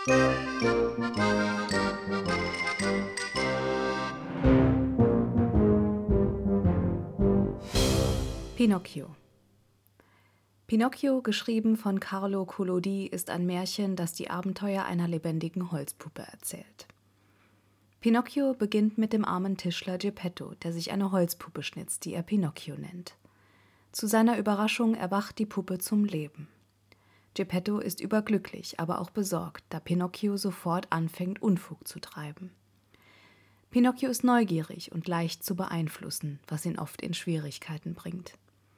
Pinocchio. Pinocchio, geschrieben von Carlo Collodi, ist ein Märchen, das die Abenteuer einer lebendigen Holzpuppe erzählt. Pinocchio beginnt mit dem armen Tischler Geppetto, der sich eine Holzpuppe schnitzt, die er Pinocchio nennt. Zu seiner Überraschung erwacht die Puppe zum Leben. Geppetto ist überglücklich, aber auch besorgt, da Pinocchio sofort anfängt, Unfug zu treiben. Pinocchio ist neugierig und leicht zu beeinflussen, was ihn oft in Schwierigkeiten bringt.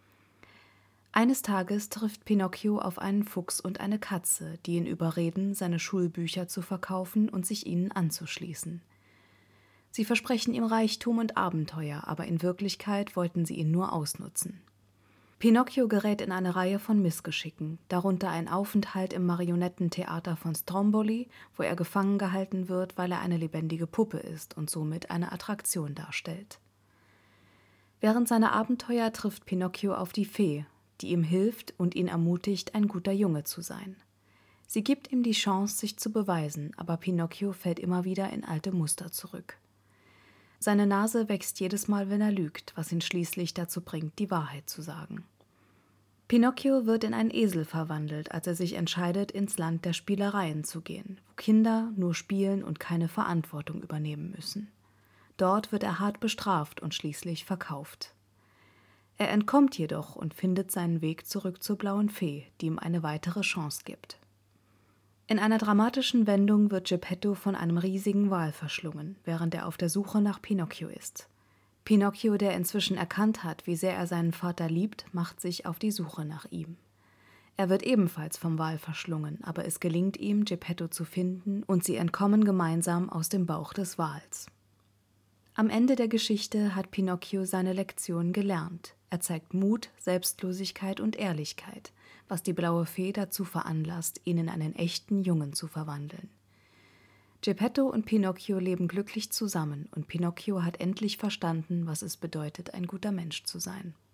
Eines Tages trifft Pinocchio auf einen Fuchs und eine Katze, die ihn überreden, seine Schulbücher zu verkaufen und sich ihnen anzuschließen. Sie versprechen ihm Reichtum und Abenteuer, aber in Wirklichkeit wollten sie ihn nur ausnutzen. Pinocchio gerät in eine Reihe von Missgeschicken, darunter ein Aufenthalt im Marionettentheater von Stromboli, wo er gefangen gehalten wird, weil er eine lebendige Puppe ist und somit eine Attraktion darstellt. Während seiner Abenteuer trifft Pinocchio auf die Fee, die ihm hilft und ihn ermutigt, ein guter Junge zu sein. Sie gibt ihm die Chance, sich zu beweisen, aber Pinocchio fällt immer wieder in alte Muster zurück. Seine Nase wächst jedes Mal, wenn er lügt, was ihn schließlich dazu bringt, die Wahrheit zu sagen. Pinocchio wird in einen Esel verwandelt, als er sich entscheidet, ins Land der Spielereien zu gehen, wo Kinder nur spielen und keine Verantwortung übernehmen müssen. Dort wird er hart bestraft und schließlich verkauft. Er entkommt jedoch und findet seinen Weg zurück zur Blauen Fee, die ihm eine weitere Chance gibt. In einer dramatischen Wendung wird Geppetto von einem riesigen Wal verschlungen, während er auf der Suche nach Pinocchio ist. Pinocchio, der inzwischen erkannt hat, wie sehr er seinen Vater liebt, macht sich auf die Suche nach ihm. Er wird ebenfalls vom Wal verschlungen, aber es gelingt ihm, Geppetto zu finden, und sie entkommen gemeinsam aus dem Bauch des Wals. Am Ende der Geschichte hat Pinocchio seine Lektion gelernt. Er zeigt Mut, Selbstlosigkeit und Ehrlichkeit, was die Blaue Fee dazu veranlasst, ihn in einen echten Jungen zu verwandeln. Geppetto und Pinocchio leben glücklich zusammen und Pinocchio hat endlich verstanden, was es bedeutet, ein guter Mensch zu sein.